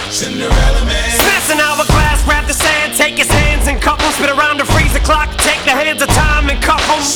Cinderella man. Smash an hourglass, grab the sand, take his hands and cup 'em. Spin around the freezer clock, take the hands of time and cup 'em.